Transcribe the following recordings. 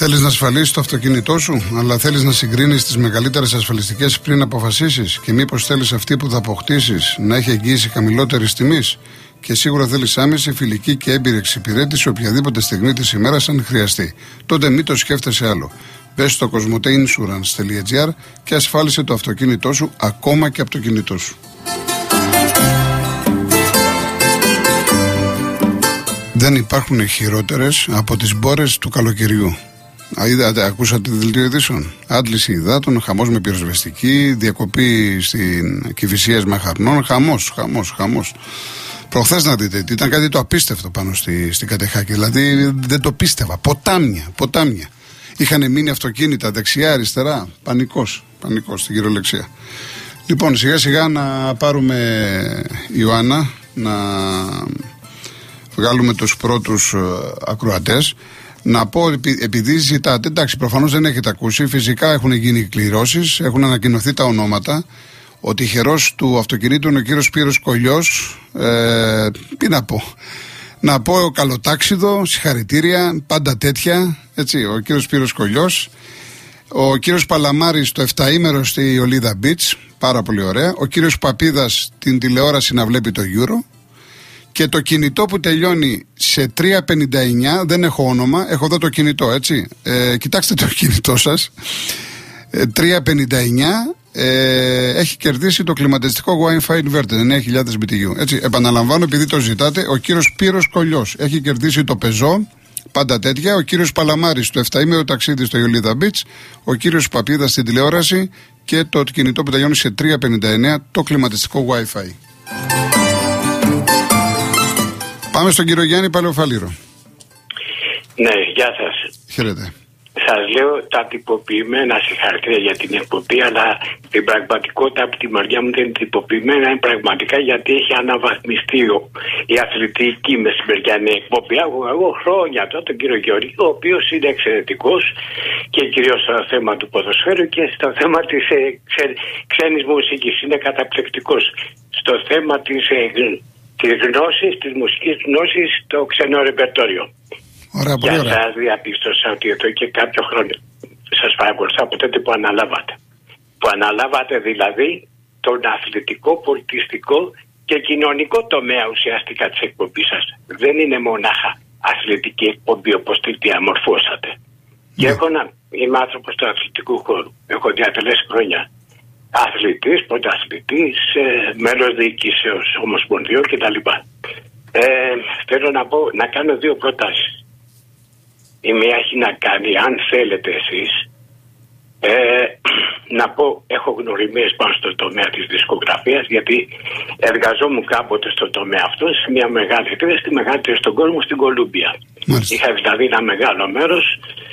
Θέλεις να ασφαλίσεις το αυτοκίνητό σου, αλλά θέλεις να συγκρίνεις τις μεγαλύτερες ασφαλιστικές πριν αποφασίσεις? Και μήπως θέλεις αυτή που θα αποκτήσεις να έχει εγγύηση χαμηλότερης τιμής? Και σίγουρα θέλεις άμεση, φιλική και έμπειρη εξυπηρέτηση οποιαδήποτε στιγμή της ημέρας αν χρειαστεί. Τότε μην το σκέφτεσαι άλλο. Μπες στο cosmoteinsurance.gr και ασφάλισε το αυτοκίνητό σου ακόμα και από το κινητό σου. Δεν υπάρχουν χειρότερες από τις μπόρες του καλοκαιριού. Ακούσατε τη δελτίο ειδήσεων? Άντληση υδάτων, χαμός με πυροσβεστική, διακοπή στην Κηφισίας Μαχαρνών, χαμός. Προχθές να δείτε, ήταν κάτι το απίστευτο πάνω στην Κατεχάκη. Δηλαδή δεν το πίστευα. Ποτάμια. Είχαν μείνει αυτοκίνητα δεξιά, αριστερά. Πανικός στην κυριολεξία. Λοιπόν, σιγά σιγά να πάρουμε Ιωάννα, να βγάλουμε τους πρώτους ακροατές. Να πω, επειδή ζητάτε, εντάξει, προφανώς δεν έχετε ακούσει, φυσικά έχουν γίνει κληρώσεις, έχουν ανακοινωθεί τα ονόματα. Ο τυχερός του αυτοκινήτου είναι ο κύριος Σπύρος Κολλιός. Τι να πω? Να πω καλοτάξιδο, συγχαρητήρια, πάντα τέτοια. Έτσι, ο κύριος Σπύρος Κολλιός. Ο κύριος Παλαμάρης το 7ήμερο στη Ιολίδα Beach, πάρα πολύ ωραία. Ο κύριος Παπίδας την τηλεόραση να βλέπει το Euro. Και το κινητό που τελειώνει σε 359, δεν έχω όνομα, έχω εδώ το κινητό, έτσι. Κοιτάξτε το κινητό σας. 359 έχει κερδίσει το κλιματιστικό Wi-Fi inverter 9.000 BTU. Έτσι, επαναλαμβάνω επειδή το ζητάτε, ο κύριος Σπύρος Κολλιός έχει κερδίσει το Peugeot, πάντα τέτοια. Ο κύριος Παλαμάρης το 7ήμερο ταξίδι στο Ιολίδα Beach. Ο κύριος Παπίδας στην τηλεόραση και το κινητό που τελειώνει σε 359, το κλιματιστικό Wi-Fi. Πάμε στον κύριο Γιάννη Παλαιοφαλήρο. Ναι, γεια σας. Χαίρετε. Σας λέω τα τυποποιημένα συγχαρητήρια για την εκπομπή, αλλά την πραγματικότητα από τη μεριά μου δεν είναι τυποποιημένα, είναι πραγματικά γιατί έχει αναβαθμιστεί η αθλητική μεσημεριανή εκπομπή. Εγώ χρόνια τώρα τον κύριο Γεωργή, ο οποίος είναι εξαιρετικός και κυρίως στο θέμα του ποδοσφαίρου και στο θέμα της ξένης μουσικής. Είναι καταπληκτικός στο θέμα της γνώσης, της μουσικής γνώσης, το ξένο ρεπερτόριο. Ωραία, πολύ ωραία. Για σας διαπίστωσα ότι εδώ και κάποιο χρόνο σας παρακολουθώ από τότε που αναλάβατε. Που αναλάβατε δηλαδή τον αθλητικό, πολιτιστικό και κοινωνικό τομέα ουσιαστικά της εκπομπής σας. Δεν είναι μονάχα αθλητική εκπομπή όπως τη διαμορφώσατε. Και είμαι άνθρωπος του αθλητικού χώρου. Έχω διατελέσει χρόνια αθλητής, πρωταθλητής, μέλος διοικήσεως ομοσπονδιών κτλ. Θέλω να κάνω δύο προτάσεις. Η μία έχει να κάνει, αν θέλετε εσείς, να πω, έχω γνωριμίες πάνω στο τομέα της δισκογραφίας, γιατί εργαζόμουν κάποτε στο τομέα αυτό, σε μια μεγάλη εταιρεία, στη μεγαλύτερη στον κόσμο, στην Κολούμπια. Είχα δηλαδή ένα μεγάλο μέρος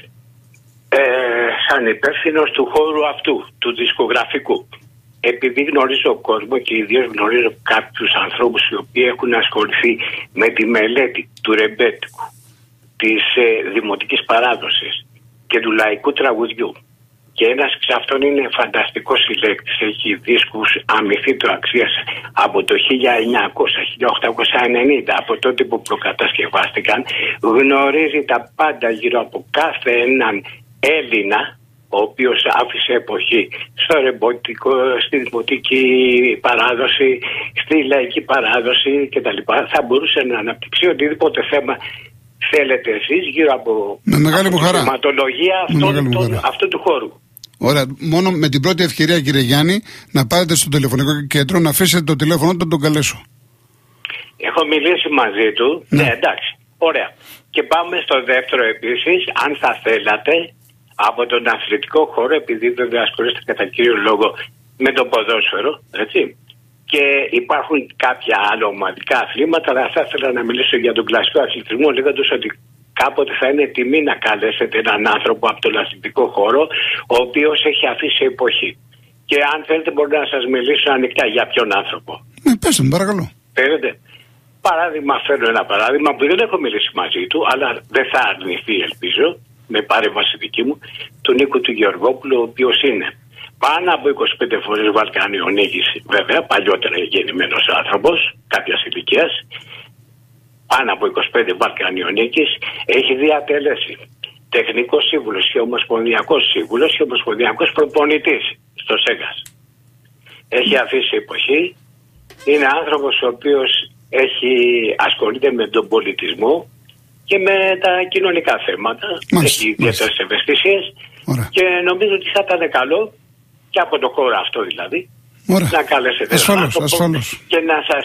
σαν υπεύθυνος του χώρου αυτού, του δισκογραφικού. Επειδή γνωρίζω κόσμο και ιδίως γνωρίζω κάποιους ανθρώπους οι οποίοι έχουν ασχοληθεί με τη μελέτη του ρεμπέτικου, της δημοτικής παράδοσης και του λαϊκού τραγουδιού. Και ένας εξ αυτών είναι φανταστικός συλλέκτης, έχει δίσκους αμυθίτου αξίας από το 1900-1890, από τότε που προκατασκευάστηκαν, γνωρίζει τα πάντα γύρω από κάθε έναν Έλληνα, ο οποίος άφησε εποχή στο ρεμπότικο, στη δημοτική παράδοση, στη λαϊκή παράδοση κτλ. Θα μπορούσε να αναπτύξει οτιδήποτε θέμα θέλετε εσείς γύρω από τη θεματολογία αυτού του χώρου. Ωραία. Μόνο με την πρώτη ευκαιρία, κύριε Γιάννη, να πάρετε στο τηλεφωνικό κέντρο, να αφήσετε το τηλέφωνο του, τον καλέσω. Έχω μιλήσει μαζί του. Ναι, εντάξει. Ωραία. Και πάμε στο δεύτερο επίσης, αν θα θέλατε, από τον αθλητικό χώρο, επειδή βέβαια ασχολείστε κατά κύριο λόγο με το ποδόσφαιρο, έτσι. Και υπάρχουν κάποια άλλα ομαδικά αθλήματα, αλλά θα ήθελα να μιλήσω για τον κλασικό αθλητισμό, λέγοντας ότι κάποτε θα είναι τιμή να καλέσετε έναν άνθρωπο από τον αθλητικό χώρο, ο οποίος έχει αφήσει εποχή. Και αν θέλετε, μπορώ να σας μιλήσω ανοιχτά για ποιον άνθρωπο. Ναι, πέστε μου, παρακαλώ. Θέλετε. Παράδειγμα, φέρνω ένα παράδειγμα που δεν έχω μιλήσει μαζί του, αλλά δεν θα αρνηθεί, ελπίζω, με παρέμβαση δική μου, του Νίκου του Γεωργόπουλου, ο οποίος είναι πάνω από 25 φορές Βαλκανιονίκης, βέβαια, παλιότερα γεννημένος άνθρωπος, κάποιας ηλικίας, πάνω από 25 Βαλκανιονίκης, έχει διατελέσει τεχνικός σύμβουλος και ομοσπονδιακός σύμβουλος και ομοσπονδιακός προπονητής στο ΣΕΓΑΣ. Έχει αφήσει εποχή. Είναι άνθρωπος ο οποίος ασχολείται με τον πολιτισμό και με τα κοινωνικά θέματα. Έχει ιδιαίτερες ευαισθησίες και νομίζω ότι θα ήταν καλό και από το χώρο αυτό δηλαδή να καλέσετε ασφαλώς. Και να σας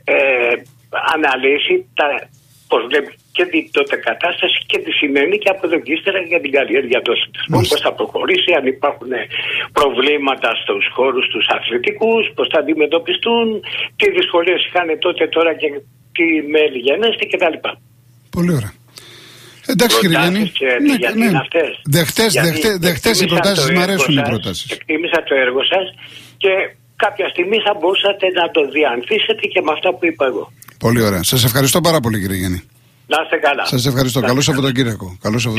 αναλύσει πώς βλέπει και την τότε κατάσταση και τη σημαίνει και από εδώ και ύστερα για την καλλιέργεια του αθλητισμού. Πώς θα προχωρήσει, αν υπάρχουν προβλήματα στους χώρους τους αθλητικούς, πώς θα αντιμετωπιστούν, τι δυσκολίες είχαν τότε, τώρα και τι μέλη γενέστε κτλ. Πολύ ωραία. Εντάξει κύριε Γιάννη. Γιατί είναι αυτές. Δεχτές οι προτάσεις, μου αρέσουν οι προτάσεις. Εκτίμησα το έργο σας και κάποια στιγμή θα μπορούσατε να το διανθίσετε και με αυτά που είπα εγώ. Πολύ ωραία. Σας ευχαριστώ πάρα πολύ κύριε Γιάννη. Να είστε καλά. Σας ευχαριστώ. Καλό Σαββατοκύριακο.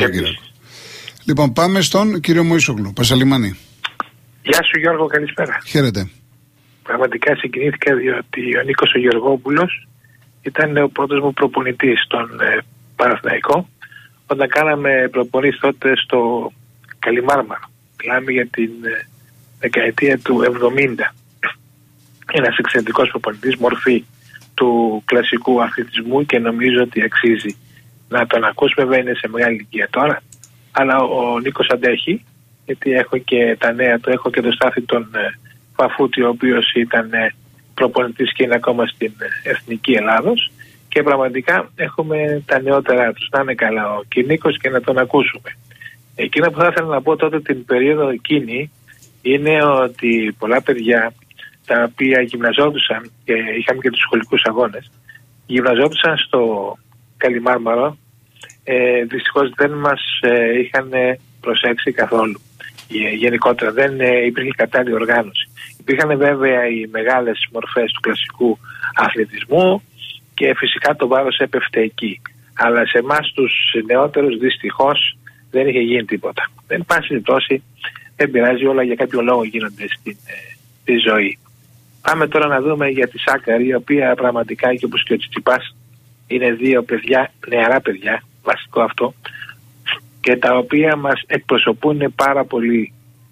Λοιπόν, πάμε στον κύριο Μωυσόγλου, Πασαλιμάνη. Γεια σου Γιώργο, καλησπέρα. Χαίρετε. Πραγματικά συγκινήθηκα διότι ο Νίκος ο Γεωργόπουλος ήταν ο πρώτος μου προπονητής στον Παναθηναϊκό όταν κάναμε προπονήσεις τότε στο Καλιμάρμαρο. Μιλάμε για την δεκαετία του 70. Ένας εξαιρετικός προπονητής, μορφή του κλασικού αθλητισμού και νομίζω ότι αξίζει να τον ακούσουμε. Βέβαια είναι σε μεγάλη ηλικία τώρα, αλλά ο Νίκος αντέχει, γιατί έχω και τα νέα του, έχω και τον Στάθη τον Φαφούτη, ο οποίος ήταν προπονητής και είναι ακόμα στην Εθνική Ελλάδος και πραγματικά έχουμε τα νεότερα τους. Να είναι καλά ο Νίκος και να τον ακούσουμε. Εκείνο που θα ήθελα να πω τότε την περίοδο εκείνη είναι ότι πολλά παιδιά τα οποία γυμναζόντουσαν και είχαμε και τους σχολικούς αγώνες, γυμναζόντουσαν στο Καλιμάρμαρο, δυστυχώς δεν μας είχαν προσέξει καθόλου. Γενικότερα δεν υπήρχε κατάλληλη οργάνωση. Υπήρχαν βέβαια οι μεγάλες μορφές του κλασικού αθλητισμού και φυσικά το βάρος έπεφτε εκεί. Αλλά σε εμάς τους νεότερους δυστυχώς δεν είχε γίνει τίποτα. Δεν πάση περιπτώσει, δεν πειράζει, όλα για κάποιο λόγο γίνονται στη ζωή. Πάμε τώρα να δούμε για τη Σάκαρη, η οποία πραγματικά και όπως και ο Τσιτσιπάς είναι δύο παιδιά, νεαρά παιδιά, βασικό αυτό, και τα οποία μας εκπροσωπούν πάρα πολύ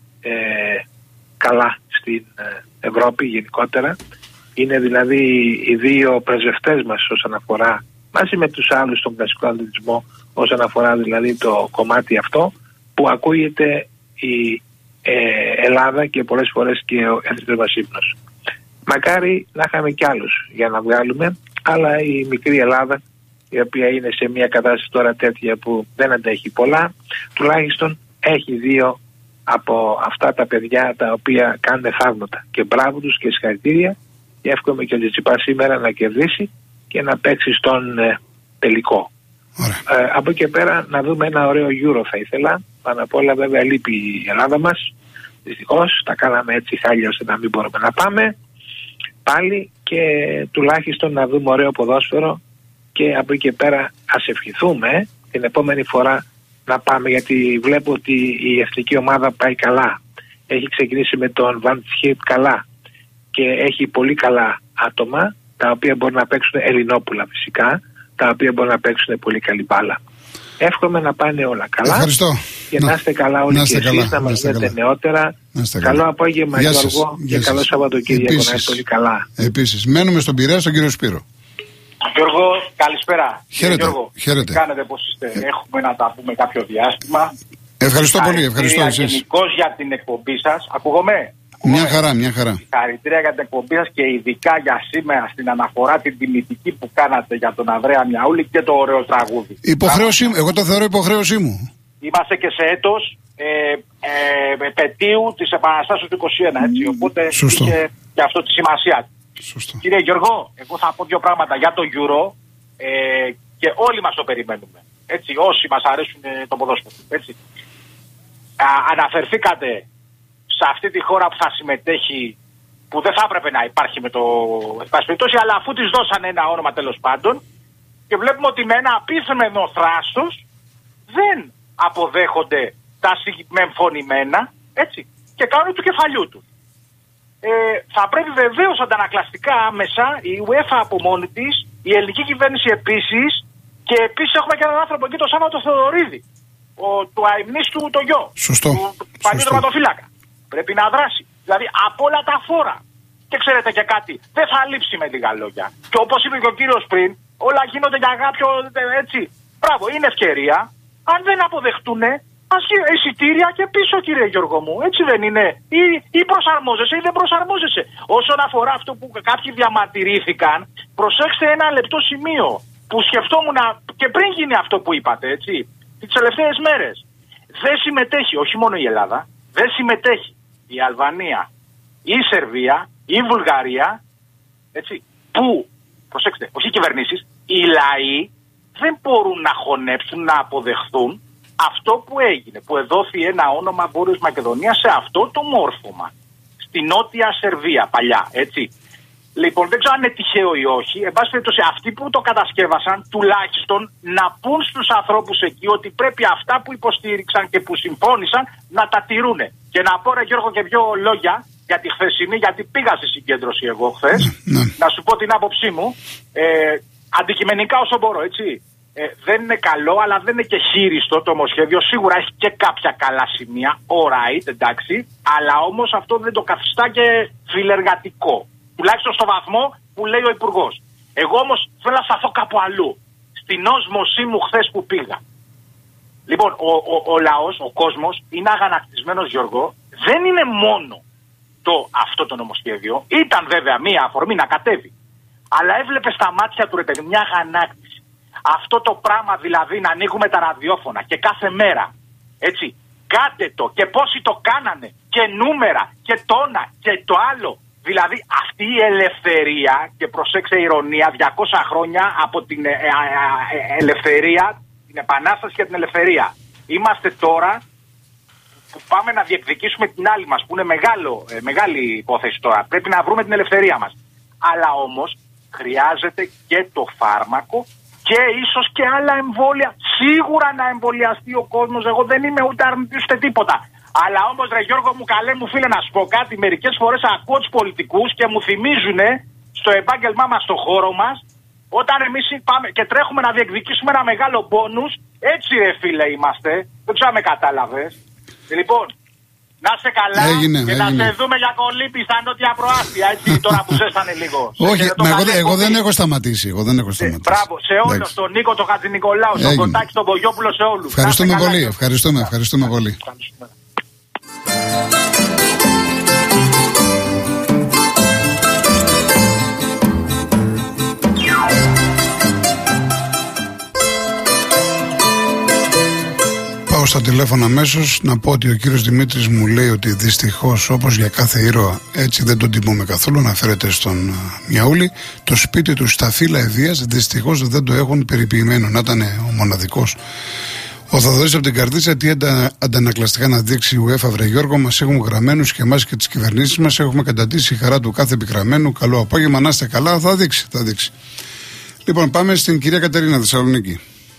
καλά στην Ευρώπη γενικότερα. Είναι δηλαδή οι δύο πρεσβευτές μας όσον αφορά, μαζί με τους άλλους στον κλασικό αθλητισμό, όσον αφορά δηλαδή το κομμάτι αυτό που ακούγεται η Ελλάδα και πολλές φορές και ο εθνικός μας ύμνος. Μακάρι να είχαμε κι άλλους για να βγάλουμε, αλλά η μικρή Ελλάδα, η οποία είναι σε μια κατάσταση τώρα τέτοια που δεν αντέχει πολλά, τουλάχιστον έχει δύο από αυτά τα παιδιά τα οποία κάνουν θαύματα. Και μπράβο τους και συγχαρητήρια, και εύχομαι και ο Τσιτσιπάς σήμερα να κερδίσει και να παίξει στον τελικό. Από εκεί πέρα να δούμε ένα ωραίο Euro θα ήθελα. Πάνω απ' όλα βέβαια λείπει η Ελλάδα μας. Δυστυχώς τα κάναμε έτσι χάλια ώστε να μην μπορούμε να πάμε πάλι, και τουλάχιστον να δούμε ωραίο ποδόσφαιρο, και από εκεί πέρα ας ευχηθούμε την επόμενη φορά να πάμε, γιατί βλέπω ότι η εθνική ομάδα πάει καλά. Έχει ξεκινήσει με τον Βαν Τσχίτ καλά και έχει πολύ καλά άτομα τα οποία μπορούν να παίξουν, Ελληνόπουλα φυσικά, τα οποία μπορούν να παίξουν πολύ καλή μπάλα. Εύχομαι να πάνε όλα καλά. Ευχαριστώ. Και να είστε καλά όλοι και εσείς, να μας δείτε νεότερα. Καλό απόγευμα Γιώργο και καλό Σαββατοκύριακο, να είστε όλοι καλά. Επίσης, μένουμε στον Πειραιά, στον κύριο Σπύρο. Γιώργο, καλησπέρα. Χαίρετε. Γιώργο, Χαίρετε. Κάνετε, πώς είστε? Έχουμε να τα πούμε κάποιο διάστημα. Ευχαριστώ πολύ, ευχαριστώ εσείς. Γενικώς για την εκπομπή σας. Ακούγομαι? Μια χαρά, μια χαρά. Συγχαρητήρια για την εκπομπή σας και ειδικά για σήμερα στην αναφορά την τιμητική που κάνατε για τον Ανδρέα Μιαούλη και το ωραίο τραγούδι. Υποχρέωσή μου, εγώ το θεωρώ υποχρέωσή μου. Είμαστε και σε έτος επετείου της Επαναστάσεως του 21, έτσι, οπότε είχε και αυτό τη σημασία. Σωστό. Κύριε Γιώργο, εγώ θα πω δύο πράγματα για το Euro και όλοι μας το περιμένουμε. Έτσι, όσοι μας αρέσουν το ποδόσφαιρο. Έτσι. Αναφερθήκατε σε αυτή τη χώρα που θα συμμετέχει, που δεν θα έπρεπε να υπάρχει με το περιπτώσει, αλλά αφού της δώσανε ένα όνομα τέλος πάντων, και βλέπουμε ότι με ένα απίθμενο θράσος δεν αποδέχονται τα μεμφωνημένα, έτσι, και κάνουν του κεφαλιού του. Θα πρέπει βεβαίως αντανακλαστικά άμεσα η UEFA από μόνη της, η ελληνική κυβέρνηση επίσης, και επίσης έχουμε και έναν άνθρωπο εκεί, τον Σάββατο Θεοδωρίδη, ο του αημνίστου το γιο. Σωστό. Του παλιού τερματοφύλακα. Πρέπει να δράσει. Δηλαδή από όλα τα φόρα. Και ξέρετε και κάτι, δεν θα λείψει με λίγα λόγια. Και όπως είπε και ο κύριος πριν, όλα γίνονται για κάποιο έτσι. Μπράβο, είναι ευκαιρία. Αν δεν αποδεχτούνε, ας εισιτήρια και πίσω, κύριε Γιώργο μου. Έτσι δεν είναι? Ή προσαρμόζεσαι ή δεν προσαρμόζεσαι. Όσον αφορά αυτό που κάποιοι διαμαρτυρήθηκαν, προσέξτε ένα λεπτό σημείο που σκεφτόμουν και πριν γίνει αυτό που είπατε, έτσι, τις τελευταίες μέρες. Δεν συμμετέχει, όχι μόνο η Ελλάδα, δεν συμμετέχει η Αλβανία, η Σερβία, η Βουλγαρία, έτσι, που, προσέξτε, όχι οι κυβερνήσεις, οι λαοί δεν μπορούν να χωνέψουν, να αποδεχθούν αυτό που έγινε, που εδόθη ένα όνομα Βόρειος Μακεδονία σε αυτό το μόρφωμα. Στη Νότια Σερβία, παλιά, έτσι. Λοιπόν, δεν ξέρω αν είναι τυχαίο ή όχι. Εν πάση περιπτώσει, αυτοί που το κατασκεύασαν, τουλάχιστον να πούν στους ανθρώπους εκεί ότι πρέπει αυτά που υποστήριξαν και που συμφώνησαν να τα τηρούν. Και να πω, ρε Γιώργο, και δύο λόγια για τη χθεσινή, γιατί πήγα στη συγκέντρωση εγώ χθες. Να σου πω την άποψή μου. Αντικειμενικά όσο μπορώ, έτσι. Δεν είναι καλό, αλλά δεν είναι και χείριστο το νομοσχέδιο. Σίγουρα έχει και κάποια καλά σημεία. Alright, εντάξει. Αλλά όμως αυτό δεν το καθιστά και φιλεργατικό. Τουλάχιστον στο βαθμό που λέει ο Υπουργός. Εγώ όμως θέλω να σταθώ κάπου αλλού. Στην όσμωσή μου χθες που πήγα. Λοιπόν, ο λαός, ο κόσμος είναι αγανακτισμένος, Γιώργο. Δεν είναι μόνο αυτό το νομοσχέδιο. Ήταν βέβαια μία αφορμή να κατέβει. Αλλά έβλεπε στα μάτια του, ρε παιδί, μια αγανάκτηση. Αυτό το πράγμα δηλαδή να ανοίγουμε τα ραδιόφωνα και κάθε μέρα. Έτσι. Κάντε το. Και πόσοι το κάνανε. Και νούμερα. Και το ένα. Και το άλλο. Δηλαδή αυτή η ελευθερία, και προσέξτε ηρωνία, 200 χρόνια από την ελευθερία, την επανάσταση και την ελευθερία. Είμαστε τώρα που πάμε να διεκδικήσουμε την άλλη μας, που είναι μεγάλη υπόθεση τώρα. Πρέπει να βρούμε την ελευθερία μας. Αλλά όμως χρειάζεται και το φάρμακο και ίσως και άλλα εμβόλια. Σίγουρα να εμβολιαστεί ο κόσμος. Εγώ δεν είμαι ούτε αρνητής ούτε τίποτα. Αλλά όμως, ρε Γιώργο μου, καλέ μου φίλε, να σου πω κάτι. Μερικές φορές ακούω τους πολιτικούς και μου θυμίζουν στο επάγγελμά μας, στο χώρο μας, όταν εμείς πάμε και τρέχουμε να διεκδικήσουμε ένα μεγάλο μπόνους. Έτσι, ρε φίλε, είμαστε. Δεν ξέρω αν με κατάλαβες. Λοιπόν, να είσαι καλά. Και να σε δούμε για κολύμπη στα νότια προάστια. Έτσι, τώρα που ζέστανε λίγο. Όχι, εγώ δεν έχω σταματήσει. Μπράβο, σε όλους. Τον Νίκο, τον Χατζηνικολάου, τον Κοτάκη, τον Πογιόπουλο, σε όλους. Ευχαριστούμε πολύ. Ευχαριστούμε πολύ. Πάω στα τηλέφωνα αμέσως να πω ότι ο κύριος Δημήτρης μου λέει ότι δυστυχώς, όπως για κάθε ήρωα, έτσι δεν τον τιμούμε καθόλου, αναφέρεται στον Μιαούλη, το σπίτι του στα Φύλλα Ευβοίας δυστυχώς δεν το έχουν περιποιημένο. Να ήταν ο μοναδικός. Ο Θοδωρής από την Καρδίτσα, τι αντανακλαστικά να δείξει η UEFA, βρε Γιώργο, μας έχουμε γραμμένους και εμάς και τις κυβερνήσεις μας έχουμε καταντήσει η χαρά του κάθε επικραμμένου. Καλό απόγευμα, να είστε καλά, θα δείξει. Λοιπόν, πάμε στην κυρία Κατερίνα, Θεσσαλονίκη.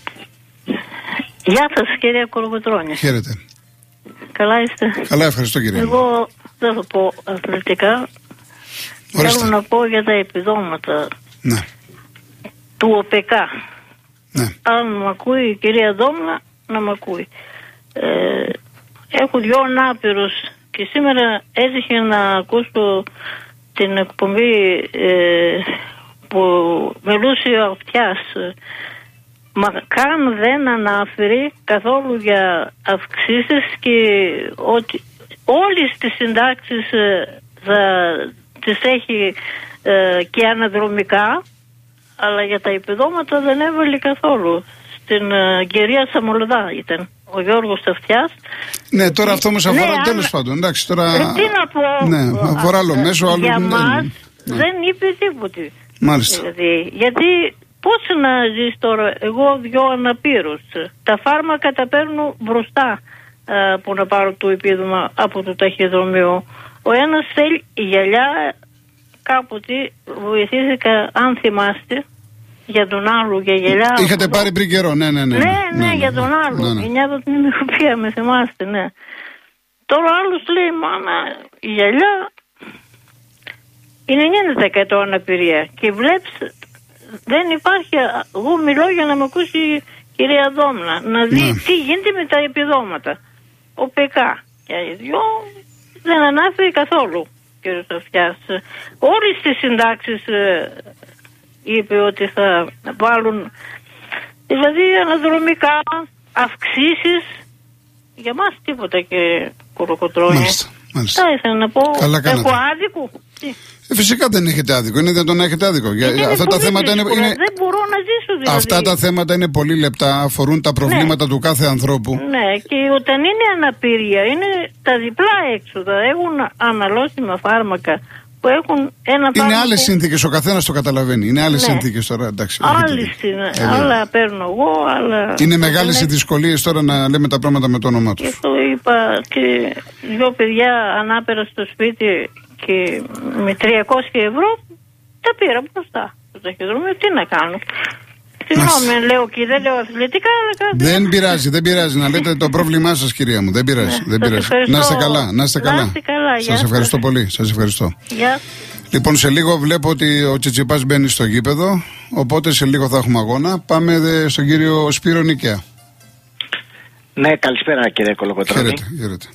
Γεια σας, κυρία Κολοκοτρώνη. Χαίρετε. Καλά είστε? Καλά, ευχαριστώ κυρία. Εγώ δεν θα πω αθλητικά. Θέλω να πω για τα επιδόματα του ΟΠΕΚΑ. Ναι. Αν μ' ακούει η κυρία Δόμνα, να μ' ακούει. Έχω δυο ανάπηρους και σήμερα έτυχε να ακούσω την εκπομπή που μιλούσε ο Αυτιάς. Μα καν δεν ανάφερε καθόλου για αυξήσεις και ότι όλες τις συντάξεις θα τις έχει και αναδρομικά, αλλά για τα επιδόματα δεν έβαλε καθόλου. Στην κυρία Σαμολδά ήταν ο Γιώργος Αυτιάς. Ναι, τώρα αυτό όμως αφορά, τέλος πάντων. Εντάξει, τώρα... τι να πω, ναι, αφορά άλλο μέσο, άλλο... Για μας δεν είπε τίποτε. Μάλιστα. Δηλαδή, γιατί πώς να ζεις τώρα, εγώ δυο αναπήρους. Τα φάρμακα τα παίρνω μπροστά που να πάρω το επίδομα από το ταχυδρομείο. Ο ένας θέλει γυαλιά, κάποτε βοηθήθηκα, αν θυμάστε, για τον άλλο για γυαλιά. Είχατε πάρει πριν καιρό, ναι, για τον άλλο. Η νιάδα την ημεροπία, με θυμάστε, ναι. Τώρα άλλος λέει, μάνα, η γυαλιά είναι 90% αναπηρία και βλέπεις δεν υπάρχει. Εγώ μιλώ για να με ακούσει η κυρία Δόμνα, να δει τι γίνεται με τα επιδόματα. Ο ΠΚ και οι δυο δεν ανάφερε καθόλου, κύριο Σοφιάς. Όλες τις συντάξεις είπε ότι θα βάλουν, δηλαδή αναδρομικά αυξήσεις. Για μας τίποτα και κολοκοτρώνει. Μάλιστα. Θα ήθελα να πω, έχω άδικο. Φυσικά δεν έχετε άδικο. Είναι δυνατόν να έχετε άδικο. Αυτά τα θέματα είναι. Δεν μπορώ να ζήσω δηλαδή. Αυτά τα θέματα είναι πολύ λεπτά. Αφορούν τα προβλήματα του κάθε ανθρώπου. Ναι, και όταν είναι αναπηρία, είναι τα διπλά έξοδα. Έχουν αναλώσιμα φάρμακα που έχουν ένα φάρμακο. Είναι άλλες συνθήκες. Ο καθένας το καταλαβαίνει. Είναι άλλες συνθήκες τώρα. Εντάξει. Άλλα παίρνω εγώ, άλλα. Είναι μεγάλες οι δυσκολίες τώρα να λέμε τα πράγματα με το όνομά τους. Και αυτό είπα και δυο παιδιά ανάπερα στο σπίτι. Και με 300 ευρώ τα πήρα μπροστά στο ταχυδρομείο. Τι να κάνω. Συγγνώμη, λέω και δεν λέω αθλητικά, αλλά κάτι. Δεν πειράζει να λέτε το πρόβλημά σας, κυρία μου. Δεν πειράζει. Να είστε καλά. Σας ευχαριστώ πολύ. Σας ευχαριστώ. Λοιπόν, σε λίγο βλέπω ότι ο Τσιτσιπάς μπαίνει στο γήπεδο. Οπότε σε λίγο θα έχουμε αγώνα. Πάμε στον κύριο Σπύρο Νικαία. Ναι, καλησπέρα κύριε Κολοκοτρώνη. Χαίρετε.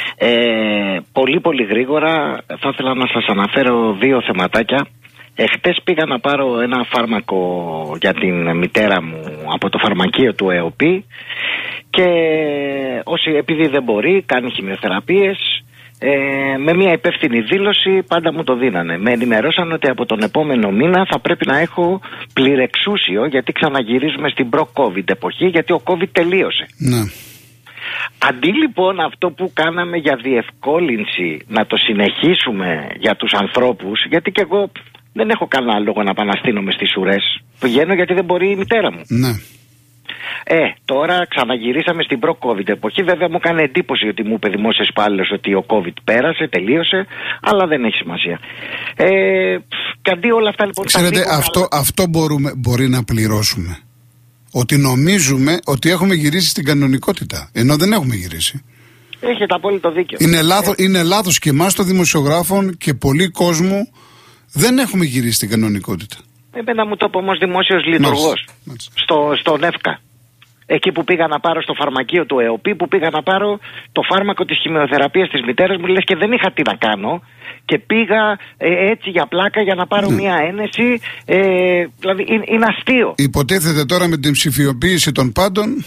Πολύ γρήγορα θα ήθελα να σας αναφέρω δύο θεματάκια. Χτες πήγα να πάρω ένα φάρμακο για την μητέρα μου από το φαρμακείο του ΕΟΠΗ και επειδή δεν μπορεί, κάνει χημειοθεραπείες, με μια υπεύθυνη δήλωση πάντα μου το δίνανε. Με ενημερώσαν ότι από τον επόμενο μήνα θα πρέπει να έχω πληρεξούσιο, γιατί ξαναγυρίζουμε στην προ-COVID εποχή, γιατί ο COVID τελείωσε. Ναι. Αντί λοιπόν αυτό που κάναμε για διευκόλυνση να το συνεχίσουμε για τους ανθρώπους, γιατί και εγώ δεν έχω κανένα λόγο να επαναστείνομαι στις ουρές, πηγαίνω γιατί δεν μπορεί η μητέρα μου. Ναι. Τώρα ξαναγυρίσαμε στην προ-COVID εποχή. Βέβαια μου έκανε εντύπωση ότι μου είπε δημόσιος υπάλληλος ότι ο COVID πέρασε, τελείωσε, αλλά δεν έχει σημασία. Και αντί όλα αυτά λοιπόν. Ξέρετε, αυτό μπορεί να πληρώσουμε. Ότι νομίζουμε ότι έχουμε γυρίσει στην κανονικότητα, ενώ δεν έχουμε γυρίσει. Έχετε απόλυτο δίκιο. Είναι λάθος και εμάς των δημοσιογράφων και πολλοί κόσμου δεν έχουμε γυρίσει στην κανονικότητα. Εμένα μου το είπε όμως δημόσιος λειτουργός στον ΕΦΚΑ. Εκεί που πήγα να πάρω στο φαρμακείο του ΕΟΠΗ, που πήγα να πάρω το φάρμακο της χημειοθεραπείας της μητέρας μου, λες και δεν είχα τι να κάνω. Και πήγα έτσι για πλάκα για να πάρω μια ένεση. Δηλαδή είναι αστείο. Υποτίθεται τώρα με την ψηφιοποίηση των πάντων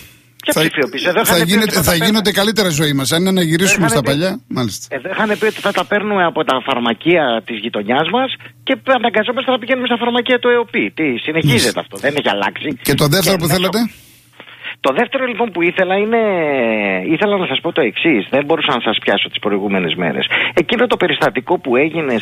θα γίνονται καλύτερα ζωή μας. Αν είναι να γυρίσουμε στα παλιά, μάλιστα. Εδώ είχαν πει ότι θα τα παίρνουμε από τα φαρμακεία της γειτονιάς μας και αναγκαζόμαστε να πηγαίνουμε στα φαρμακεία του ΕΟΠΗ. Τι, συνεχίζεται αυτό, δεν έχει αλλάξει. Και το δεύτερο που θέλατε? Το δεύτερο λοιπόν που ήθελα να σας πω το εξής, δεν μπορούσα να σας πιάσω τις προηγούμενες μέρες. Εκείνο το περιστατικό που έγινε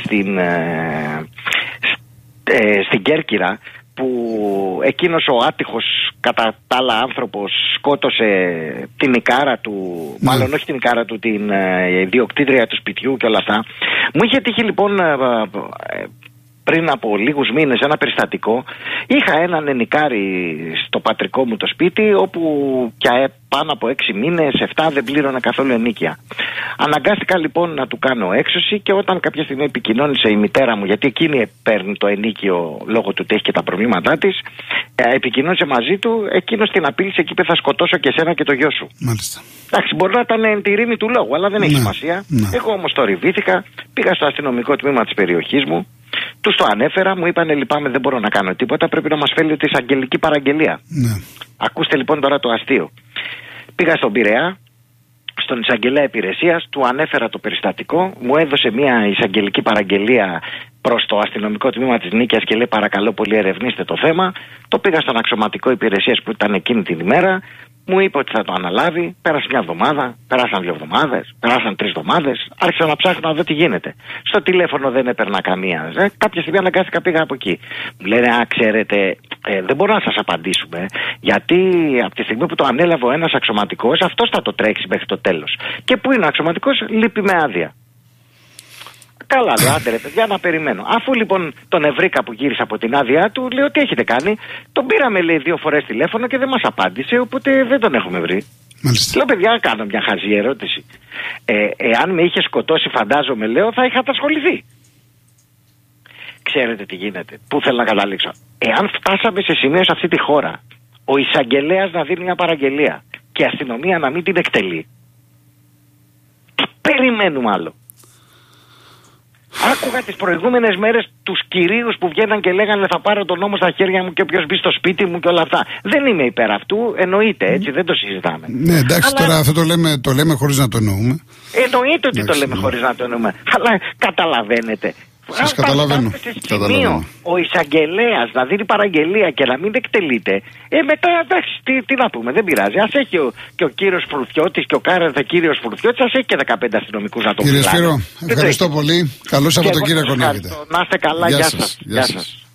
στην Κέρκυρα, που εκείνος ο άτυχος κατά τα άλλα άνθρωπος σκότωσε την ικάρα του, μάλλον όχι την ικάρα του, την ιδιοκτήτρια του σπιτιού και όλα αυτά. Μου είχε τύχει λοιπόν πριν από λίγους μήνες ένα περιστατικό. Είχα έναν ενοικάρι στο πατρικό μου το σπίτι, όπου πια πάνω από 6 μήνες, 7 δεν πλήρωνα καθόλου ενοίκια. Αναγκάστηκα λοιπόν να του κάνω έξωση και όταν κάποια στιγμή επικοινώνησε η μητέρα μου, γιατί εκείνη παίρνει το ενοίκιο λόγω του ότι έχει και τα προβλήματά της, επικοινώνησε μαζί του, εκείνος την απείλησε και είπε θα σκοτώσω και εσένα και το γιο σου. Μάλιστα. Εντάξει, μπορεί να ήταν εν τη ρήμη του λόγου, αλλά δεν έχει σημασία. Εγώ όμως το ριβήθηκα, πήγα στο αστυνομικό τμήμα της περιοχής μου. Τους το ανέφερα, μου είπανε λυπάμαι, δεν μπορώ να κάνω τίποτα, πρέπει να μας φέρει τη εισαγγελική παραγγελία. Ναι. Ακούστε λοιπόν τώρα το αστείο. Πήγα στον Πειραιά, στον εισαγγελέα υπηρεσίας, του ανέφερα το περιστατικό, μου έδωσε μια εισαγγελική παραγγελία προς το αστυνομικό τμήμα της Νίκαιας και λέει παρακαλώ πολύ ερευνήστε το θέμα. Το πήγα στον αξιωματικό υπηρεσίας που ήταν εκείνη την ημέρα. Μου είπε ότι θα το αναλάβει. Πέρασε μια εβδομάδα, πέρασαν 2 εβδομάδες, πέρασαν 3 εβδομάδες. Άρχισα να ψάχνω να δω τι γίνεται. Στο τηλέφωνο δεν έπαιρνα καμία. Κάποια στιγμή αναγκάστηκα, πήγα από εκεί. Μου λένε, ξέρετε, δεν μπορώ να σας απαντήσουμε. Γιατί από τη στιγμή που το ανέλαβε ο ένας αξιωματικός, αυτός θα το τρέξει μέχρι το τέλος. Και που είναι ο αξιωματικός, λείπει με άδεια. Καλά, λέω, άντε ρε παιδιά, να περιμένω. Αφού λοιπόν τον ευρήκα που γύρισε από την άδειά του, λέω τι έχετε κάνει. Τον πήραμε, λέει, 2 φορές τηλέφωνο και δεν μας απάντησε, οπότε δεν τον έχουμε βρει. Μάλιστα. Λέω, παιδιά, κάνω μια χαζή ερώτηση. Εάν με είχε σκοτώσει, φαντάζομαι, λέω, θα είχατε ασχοληθεί. ξέρετε τι γίνεται. Πού θέλω να καταλήξω. Εάν φτάσαμε σε σημείο σε αυτή τη χώρα, ο εισαγγελέας να δίνει μια παραγγελία και η αστυνομία να μην την εκτελεί, τι περιμένουμε άλλο? Άκουγα τις προηγούμενες μέρες τους κυρίους που βγαίναν και λέγανε θα πάρω τον νόμο στα χέρια μου και όποιος μπει στο σπίτι μου και όλα αυτά. Δεν είμαι υπέρ αυτού, εννοείται, έτσι, δεν το συζητάμε. Ναι, εντάξει, αλλά... τώρα αυτό το λέμε χωρίς να το εννοούμε. Εννοείται ότι το λέμε χωρίς να το εννοούμε. Αλλά καταλαβαίνετε. Σας καταλαβαίνω. Ο εισαγγελέας να δίνει παραγγελία και να μην εκτελείται, μετά εντάξει, τι να πούμε, δεν πειράζει. Ας έχει και ο κύριος Φρουθιώτης και ο κάθε κύριος Φρουθιώτης, ας έχει και 15 αστυνομικούς να το Κύριε Σπύρο, ευχαριστώ πολύ. Καλό Σαββατοκύριακο να έχετε. Να είστε καλά, γεια σας.